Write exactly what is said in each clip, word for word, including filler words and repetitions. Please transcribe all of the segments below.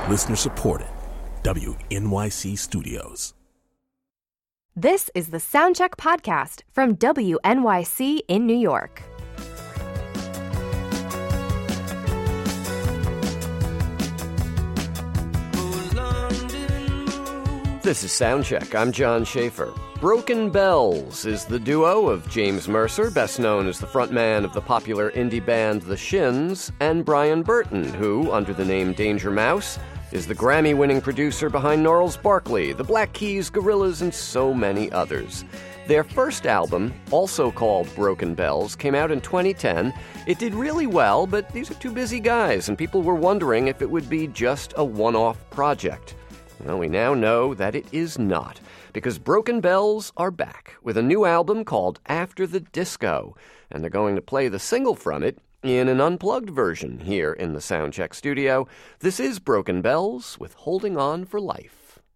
Listener supported. W N Y C Studios. This is the Soundcheck Podcast from W N Y C in New York. This is Soundcheck. I'm John Schaefer. Broken Bells is the duo of James Mercer, best known as the frontman of the popular indie band The Shins, and Brian Burton, who, under the name Danger Mouse, is the Grammy-winning producer behind Gnarls Barkley, the Black Keys, Gorillaz, and so many others. Their first album, also called Broken Bells, came out in twenty ten. It did really well, but these are two busy guys, and people were wondering if it would be just a one-off project. Well, we now know that it is not, because Broken Bells are back with a new album called After the Disco, and they're going to play the single from it in an unplugged version here in the Soundcheck studio. This is Broken Bells with Holding On for Life.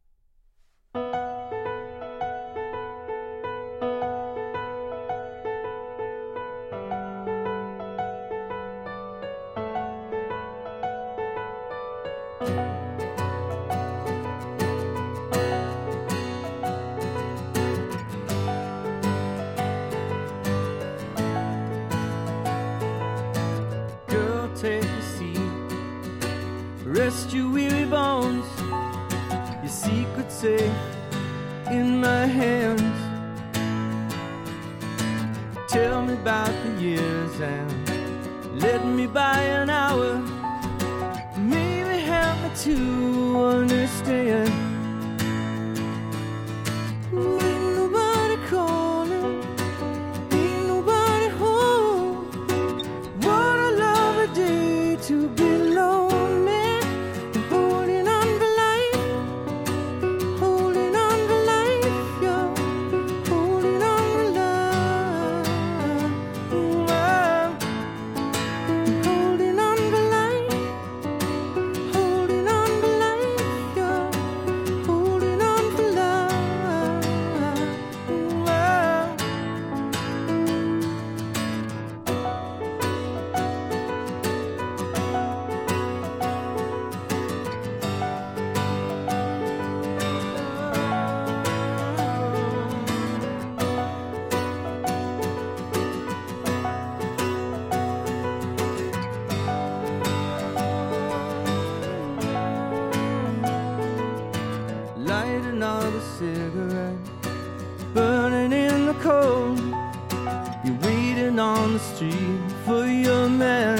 Take a seat, rest your weary bones, your secret safe in my hands. Tell me about the years and let me buy an hour, maybe help me to understand. Ain't nobody calling, ain't nobody home. What a lovely day to be lonely and holding on to life, holding on to life, yeah, holding on to love, love. Holding on to life, holding on to life, yeah, holding on to love, love. Light another cigarette, burning in the cold. You're waiting on the street for your man.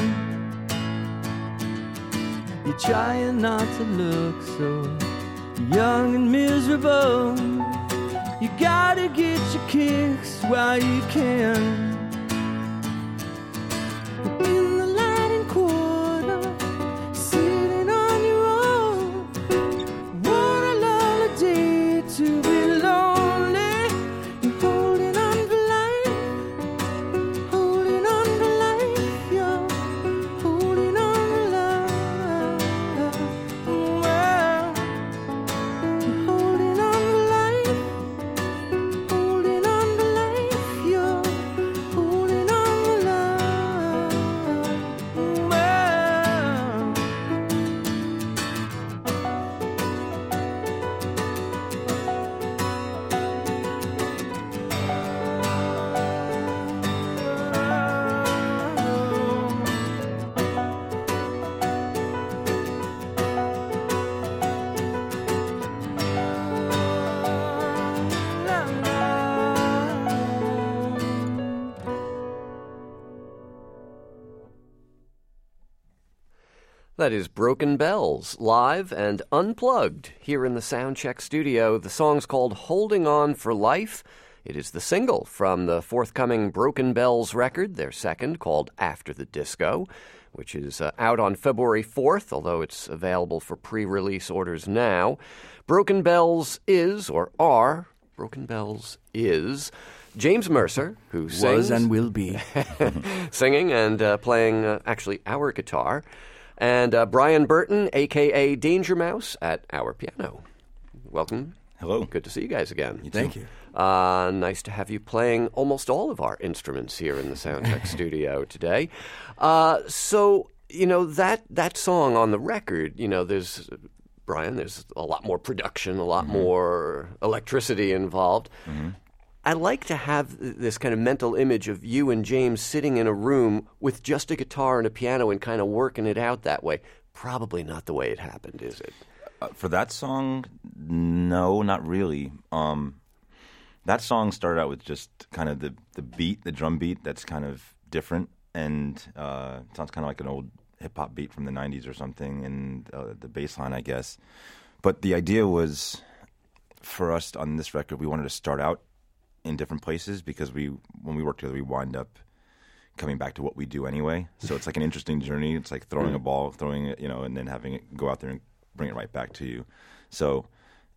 You're trying not to look so young and miserable. You gotta get your kicks while you can. In the Latin Quarter, sitting on your own. What a lovely day to be lonely and holding on to life, holding on to life, yeah, holding on to love, well, holding on to life, holding on to life, yeah, holding on to love, well. That is Broken Bells, live and unplugged here in the Soundcheck studio. The song's called Holding On for Life. It is the single from the forthcoming Broken Bells record, their second, called After the Disco, which is uh, out on February fourth, although it's available for pre-release orders now. Broken Bells is, or are, Broken Bells is James Mercer, who sings... Was and will be. singing and uh, playing, uh, actually, our guitar. And uh, Brian Burton, a k a. Danger Mouse, at our piano. Welcome. Hello. Good to see you guys again. You Thank you. Uh, nice to have you playing almost all of our instruments here in the Soundcheck studio today. Uh, so, you know, that, that song on the record, you know, there's Brian, there's a lot more production, a lot Mm-hmm. more electricity involved. Mm-hmm. I like to have this kind of mental image of you and James sitting in a room with just a guitar and a piano and kind of working it out that way. Probably not the way it happened, is it? Uh, for that song, no, not really. Um, that song started out with just kind of the, the beat, the drum beat that's kind of different, and uh, it sounds kind of like an old hip-hop beat from the nineties or something, and uh, the bass line, I guess. But the idea was, for us on this record, we wanted to start out in different places because we, when we work together, we wind up coming back to what we do anyway. So it's like an interesting journey. It's like throwing a ball, throwing it, you know, and then having it go out there and bring it right back to you. So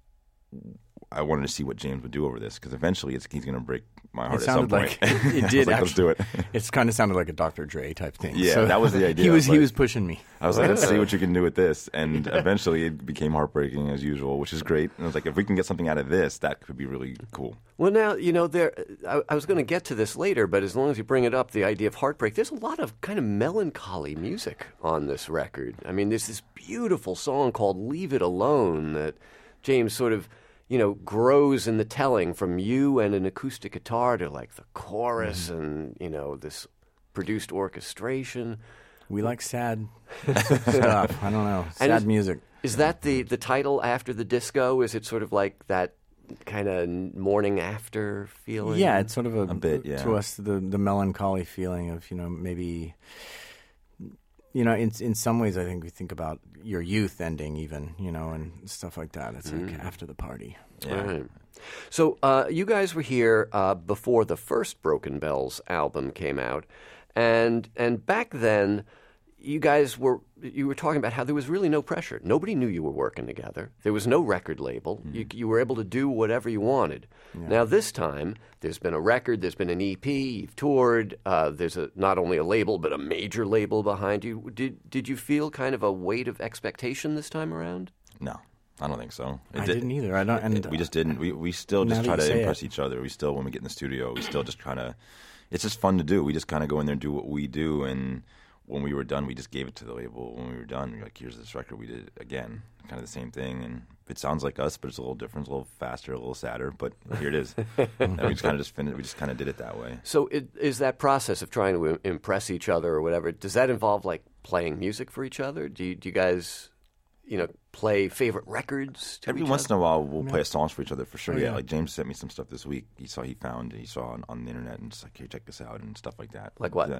I wanted to see what James would do over this because eventually it's, he's going to break my heart It at some sounded point. like it I did. was like, actually, let's do it. It's kind of sounded like a Doctor Dre type thing. Yeah, that was the idea. He was I was he like- was pushing me. I was like, let's see what you can do with this. And eventually it became heartbreaking as usual, which is great. And I was like, if we can get something out of this, that could be really cool. Well, now, you know, there. I, I was going to get to this later, but as long as you bring it up, the idea of heartbreak, there's a lot of kind of melancholy music on this record. I mean, there's this beautiful song called Leave It Alone that James sort of, you know, grows in the telling from you and an acoustic guitar to like the chorus Mm-hmm. and, you know, this produced orchestration. We like sad stuff. I don't know. And Sad is- music. Is that the, the title after the disco? Is it sort of like that kind of morning after feeling? Yeah, it's sort of a, A bit, yeah. to us the the melancholy feeling of, you know, maybe, you know, in in some ways I think we think about your youth ending even, you know, and stuff like that. It's like after the party. Yeah. Right. So uh, you guys were here uh, before the first Broken Bells album came out, and and back then, you guys were you were talking about how there was really no pressure. Nobody knew you were working together. There was no record label. You, you were able to do whatever you wanted. Now this time, there's been a record, there's been an E P, you've toured. Uh, there's a not only a label but a major label behind you. Did did you feel kind of a weight of expectation this time around? No, I don't think so. It I did- didn't either. I don't. And we just didn't. We we still Now just that try you to say impress it. each other. We still, when we get in the studio, we still just kind of. It's just fun to do. We just kind of go in there and do what we do. And when we were done, we just gave it to the label. When we were done, we were like, "Here's this record. We did it again, kind of the same thing." And it sounds like us, but it's a little different, it's a little faster, a little sadder. But here it is. And we just kind of just finished. We just kind of did it that way. So it, is that process of trying to im- impress each other or whatever, does that involve like playing music for each other? Do you, do you guys, you know, play favorite records to Every each once other? in a while, we'll play songs for each other for sure. Oh, yeah. yeah. like James sent me some stuff this week. He saw, he found, he saw on, on the internet, and just like, "Here, check this out," and stuff like that. Like what? Yeah.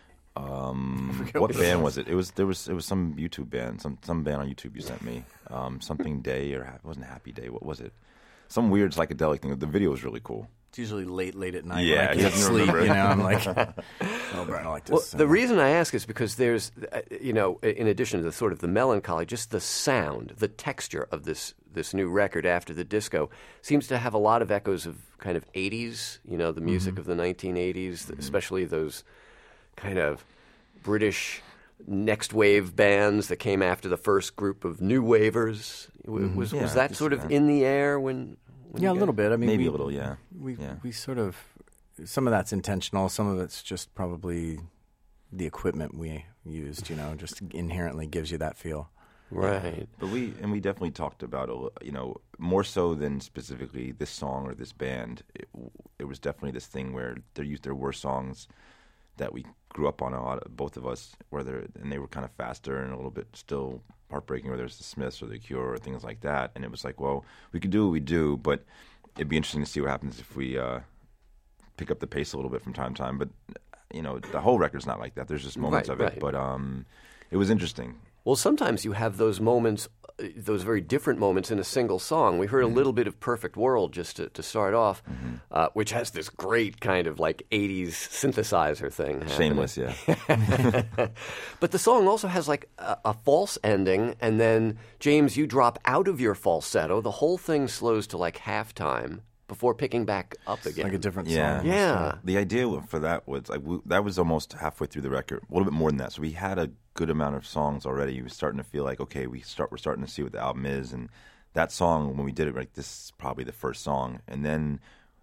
Um, what band was it? It was there was it was some YouTube band, some some band on YouTube you sent me. Um, something Day or it wasn't Happy Day. What was it? Some weird psychedelic thing. The video was really cool. it's usually late, late at night. Yeah, when he I can't doesn't sleep. remember. You know, I'm like, oh, Brian, I like this. Well, so the much." reason I ask is because there's, uh, you know, in addition to the sort of the melancholy, just the sound, the texture of this this new record after the disco seems to have a lot of echoes of kind of eighties, you know, the music of the nineteen eighties, especially those kind of British next wave bands that came after the first group of new wavers. W- Was Yeah, was I that can sort see of that. in the air when? when Yeah, you a guys- little bit. I mean, Maybe we, a little, yeah. We Yeah. we sort of some of that's intentional. Some of it's just probably the equipment we used. You know, just inherently gives you that feel. Right. But we and we definitely talked about a li- you know more so than specifically this song or this band. It, it was definitely this thing where there used there were songs that we grew up on a lot of, both of us, where they're, and they were kind of faster and a little bit still heartbreaking, whether it's the Smiths or the Cure or things like that. And it was like, well, we could do what we do, but it'd be interesting to see what happens if we uh, pick up the pace a little bit from time to time. But you know, the whole record's not like that. There's just moments Right, of it, right. but um, it was interesting. Well, sometimes you have those moments, uh, those very different moments in a single song. We heard a little bit of Perfect World just to, to start off, uh, which has this great kind of like eighties synthesizer thing. happening. Shameless, yeah. But the song also has like a, a false ending, and then, James, you drop out of your falsetto. The whole thing slows to like halftime before picking back up again. Like a different Yeah. song. Yeah. The idea for that was like we, that was almost halfway through the record, a little bit more than that. So we had a good amount of songs already. We were starting to feel like, okay, we start we're starting to see what the album is. And that song, when we did it, like this is probably the first song. And then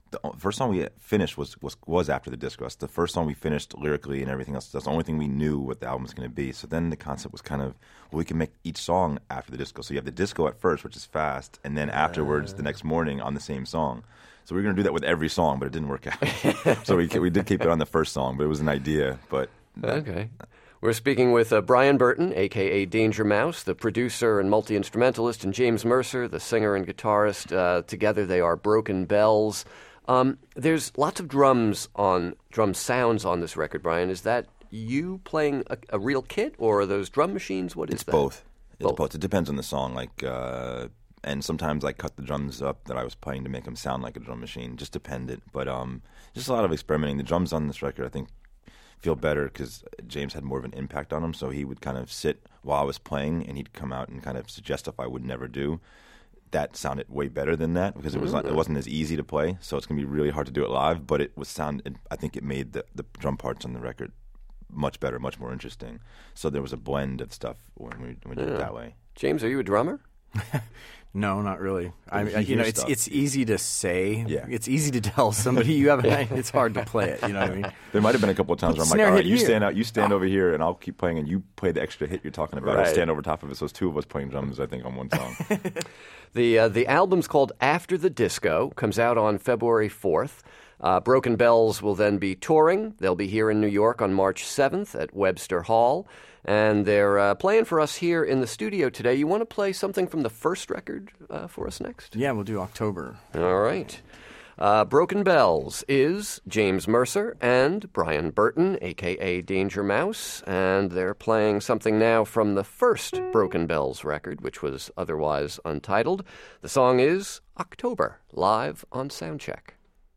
the first song we finished was, was was After the Disco. That's the first song we finished lyrically and everything else. That's the only thing we knew what the album was going to be. So then the concept was kind of, well, we can make each song after the disco. So you have the disco at first, which is fast, and then afterwards, uh. the next morning on the same song. So we were going to do that with every song, but it didn't work out. So we we did keep it on the first song, but it was an idea. But okay. We're speaking with uh, Brian Burton, a k a. Danger Mouse, the producer and multi-instrumentalist, and James Mercer, the singer and guitarist. Uh, together they are Broken Bells. Um, there's lots of drums on drum sounds on this record, Brian. Is that you playing a, a real kit, or are those drum machines? What is it's that? Both. It's both. both. It depends on the song. Like, uh, and sometimes I cut the drums up that I was playing to make them sound like a drum machine. Just dependent. But um, just a lot of experimenting. The drums on this record, I think, feel better because James had more of an impact on them. So he would kind of sit while I was playing, and he'd come out and kind of suggest stuff I would never do. That sounded way better than that because it was not, it wasn't as easy to play. So it's gonna be really hard to do it live. But it was sound. It, I think it made the, the drum parts on the record much better, much more interesting. So there was a blend of stuff when we, when we did yeah. it that way. James, are you a drummer? No, not really. I He mean, you know, hears it's stuff. it's easy to say. Yeah. It's easy to tell somebody you have. It's hard to play it. You know what I mean? There might have been a couple of times where I'm like, Snare all right, hit you here. stand out, you stand over here, and I'll keep playing, and you play the extra hit you're talking about. Right. I'll stand over top of it. So it's two of us playing drums, I think, on one song. The uh, the album's called After the Disco, comes out on February fourth. Uh, Broken Bells will then be touring. They'll be here in New York on March seventh at Webster Hall. And they're uh, playing for us here in the studio today. You want to play something from the first record uh, for us next? Yeah, we'll do October. All right. Uh, Broken Bells is James Mercer and Brian Burton, a k a. Danger Mouse. And they're playing something now from the first Broken Bells record, which was otherwise untitled. The song is October, live on Soundcheck.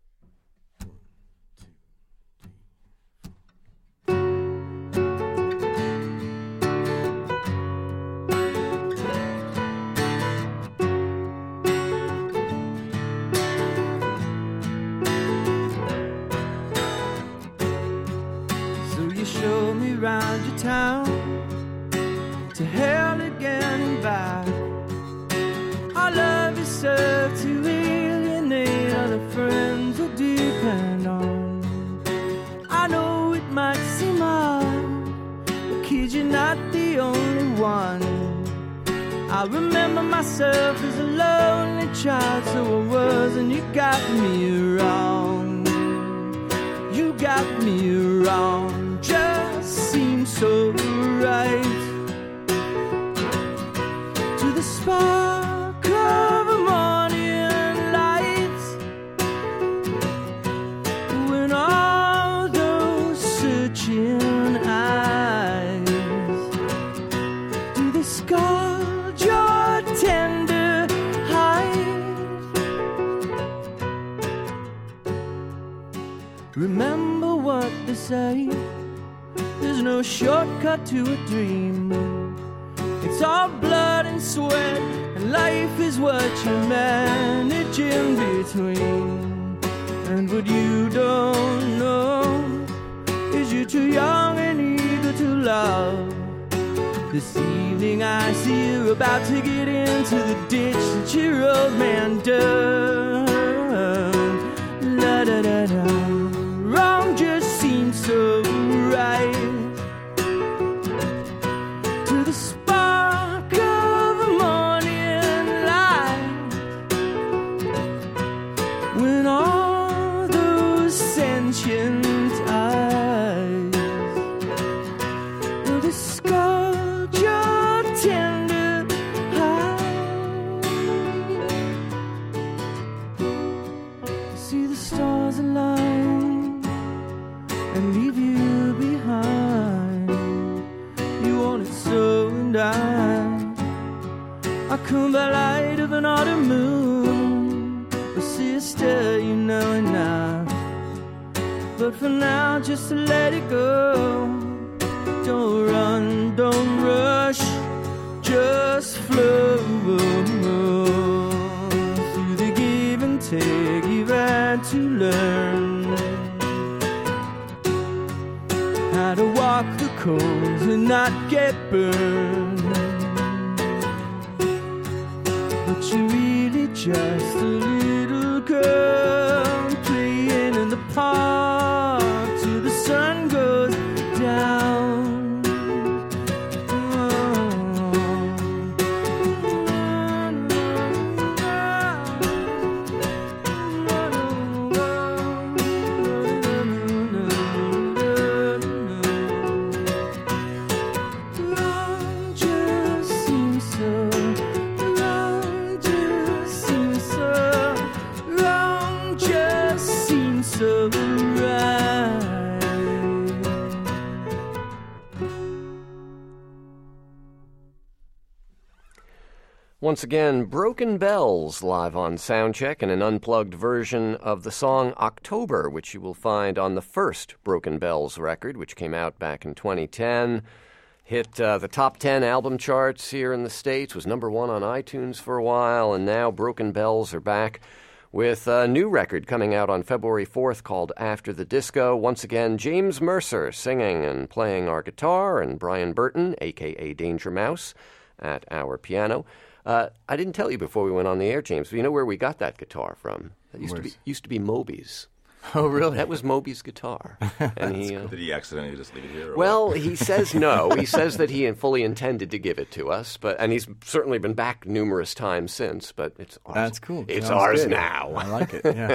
Show me round your town, to hell again and back. Our love is served to alienate other friends we depend on. I know it might seem odd, but kid, you're not the only one. I remember myself as a lonely child, so I was, and you got me wrong. You got me wrong. Just seems so right. To the spark of a morning light, when all those searching eyes do they scald your tender hide. Remember what they say, there's no shortcut to a dream. It's all blood and sweat, and life is what you manage in between. And what you don't know is you're too young and eager to love. This evening I see you're about to get into the ditch that your old man dug. La da da da. Wrong just seems so right. To the spark of a morning light, when all those sentient eyes will discard your tender hide. See the stars align and leave you behind. You want it so, and I I come by light of an autumn moon. But sister, you know enough. But for now, just to let it go. Don't run, don't rush, just flow through the give and take you've had to learn how to walk the coals and not get burned. But you're really just a little girl Once again, Broken Bells live on Soundcheck and an unplugged version of the song October, which you will find on the first Broken Bells record, which came out back in twenty ten. Hit uh, the top ten album charts here in the States, was number one on iTunes for a while, and now Broken Bells are back with a new record coming out on February fourth called After the Disco. Once again, James Mercer singing and playing our guitar, and Brian Burton, a k a. Danger Mouse, at our piano. Uh, I didn't tell you before we went on the air, James, but you know where we got that guitar from? That used, to be, used to be Moby's. Oh, really? That was Moby's guitar. And he, uh, Did he accidentally just leave it here? Or well, what? he says no. He says that he fully intended to give it to us, but and he's certainly been back numerous times since. But it's ours. That's cool. It's Sounds ours good. now. I like it. Yeah.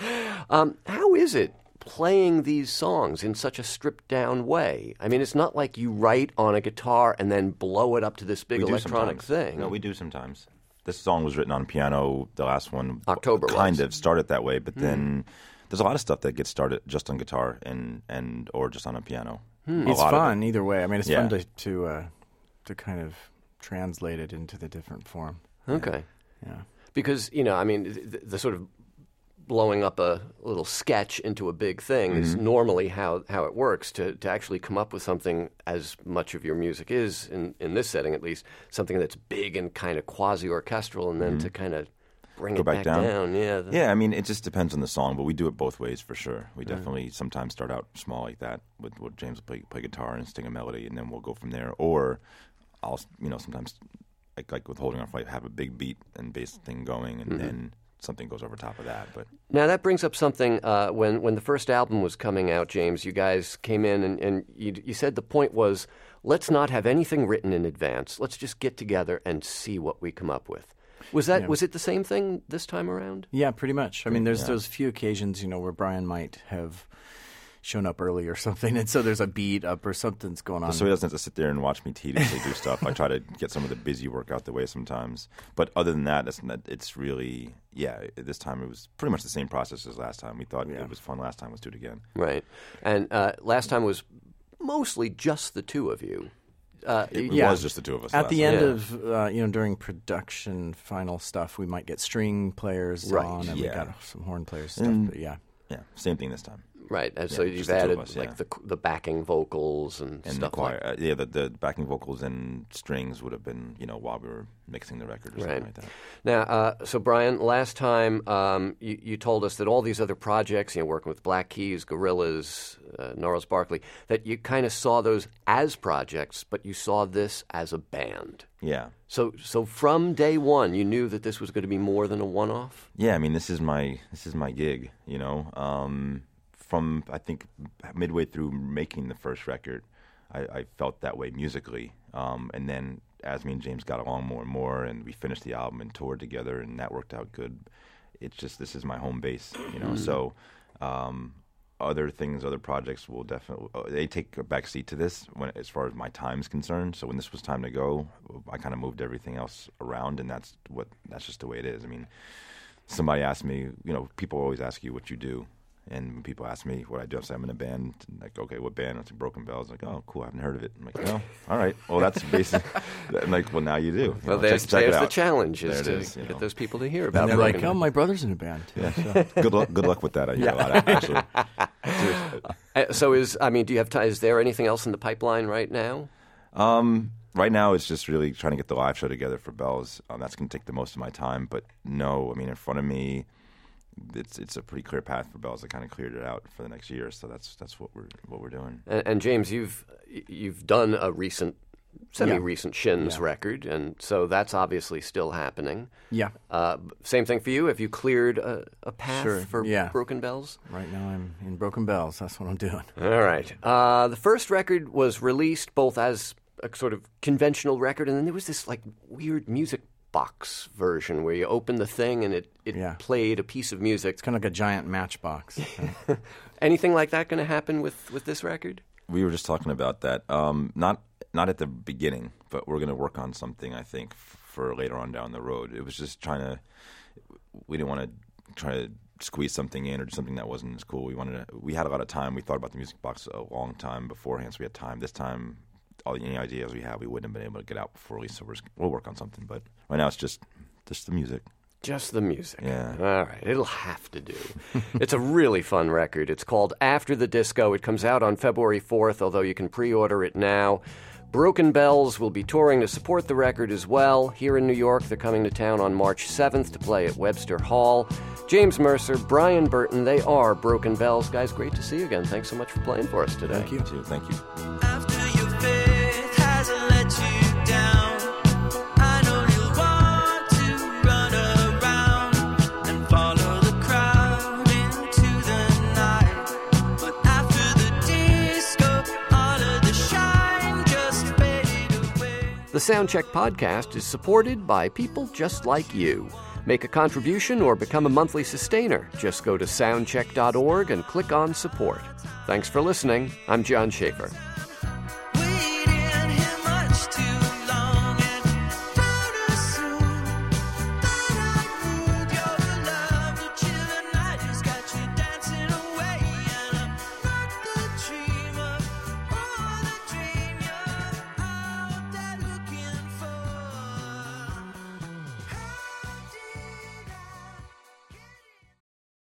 um, how is it playing these songs in such a stripped down way? I mean, it's not like you write on a guitar and then blow it up to this big We do electronic sometimes. thing. No, we do sometimes. This song was written on piano. The last one, October kind was. of started that way, but then there's a lot of stuff that gets started just on guitar and, and or just on a piano. A It's lot of fun it. either way. I mean, it's Yeah. fun to to uh, to kind of translate it into the different form. Okay. Yeah. Because, you know, I mean, the, the sort of blowing up a little sketch into a big thing is Mm-hmm. normally how, how it works. To, to actually come up with something, as much of your music is, in, in this setting at least, something that's big and kind of quasi-orchestral, and then to kind of bring Go it back back, down. down. Yeah. the- Yeah, I mean, it just depends on the song, but we do it both ways for sure. We definitely sometimes start out small like that, with, with James will play, play guitar and sing a melody, and then we'll go from there. Or I'll, you know, sometimes like, like with Holding On for Life, have a big beat and bass thing going, and then something goes over top of that. But Now, that brings up something. Uh, when, when the first album was coming out, James, you guys came in and, and you, you said the point was, let's not have anything written in advance. Let's just get together and see what we come up with. Was that Yeah. was it the same thing this time around? Yeah, pretty much. I mean, there's Yeah. those few occasions, you know, where Brian might have shown up early or something, and so there's a beat up or something's going on. so he doesn't have to sit there and watch me tediously do stuff. I try to get some of the busy work out the way sometimes. But other than that, it's, not, it's really, yeah, this time it was pretty much the same process as last time. We thought Yeah. it was fun last time. Let's do it again. Right. And uh, last time was mostly just the two of you. Uh, It Yeah. was just the two of us. At last the time. end Yeah. of, uh, you know, during production final stuff, we might get string players Right, on, and yeah. we got some horn players stuff. And- but yeah, Yeah, same thing this time. right. And so Yeah, you've just the two of added us, like yeah. the the backing vocals and, And stuff the choir, like uh, yeah, the, the backing vocals and strings would have been, you know, while we were mixing the record or something Right. like that. Now, uh, so Brian, last time um, you, you told us that all these other projects, you know, working with Black Keys, Gorillaz, uh, Gnarls Barkley, that you kind of saw those as projects, but you saw this as a band. Yeah. So, so from day one, you knew that this was going to be more than a one-off. Yeah, I mean, this is my this is my gig, you know. Um, from I think midway through making the first record, I, I felt that way musically, um, and then as me and James got along more and more, and we finished the album and toured together, and that worked out good. It's just this is my home base, you know. So um, other things, other projects will definitely uh, they take a backseat to this when as far as my time's concerned. So when this was time to go, I kind of moved everything else around, and that's what that's just the way it is. I mean. Somebody asked me, you know, people always ask you what you do. And when people ask me what I do, I say I'm in a band. Like, okay, what band? I say Broken Bells. Like, oh, cool, I haven't heard of it. I'm like, oh, all right. Well, that's basic. I'm like, well, now you do. You Well, know, there's, check, check it there's the out. challenge There is it to is, you get know. those people to hear about and they're Broken like, "Oh, Bells. my brother's in a band." Yeah. good luck. Good luck with that. I hear a lot of, actually. Seriously. Uh, So is I mean, do you have time? Is there anything else in the pipeline right now? Um, right now, it's just really trying to get the live show together for Bells. Um, that's going to take the most of my time. But no, I mean, in front of me, it's it's a pretty clear path for Bells. I kind of cleared it out for the next year, so that's that's what we're what we're doing. And, and James, you've you've done a recent, semi-recent Shins Yeah. record, and so that's obviously still happening. Yeah. Uh, same thing for you. Have you cleared a, a path Sure, for yeah. Broken Bells? Right now, I'm in Broken Bells. That's what I'm doing. All right. Uh, the first record was released both as a sort of conventional record, and then there was this like weird music box version where you open the thing and it, it Yeah. played a piece of music. It's kind of like a giant matchbox. Anything like that going to happen with, with this record? We were just talking about that. Um, not not at the beginning, but we're going to work on something, I think, f- for later on down the road. It was just trying to. We didn't want to try to squeeze something in or do something that wasn't as cool. We wanted to. We had a lot of time. We thought about the music box a long time beforehand, so we had time. This time, all the any ideas we have, we wouldn't have been able to get out before release. So we're, we'll work on something. But right now, it's just just the music. Just the music. Yeah. All right. It'll have to do. It's a really fun record. It's called After the Disco. It comes out on February fourth, although you can pre-order it now. Broken Bells will be touring to support the record as well. Here in New York, they're coming to town on March seventh to play at Webster Hall. James Mercer, Brian Burton, they are Broken Bells. Guys, great to see you again. Thanks so much for playing for us today. Thank you. Too. Thank you. After your faith hasn't let you down, I know you'll want to run around and follow the crowd into the night. But after the disco, all of the shine just faded away. The Soundcheck podcast is supported by people just like you. Make a contribution or become a monthly sustainer. Just go to soundcheck dot org and click on support. Thanks for listening. I'm John Schaefer.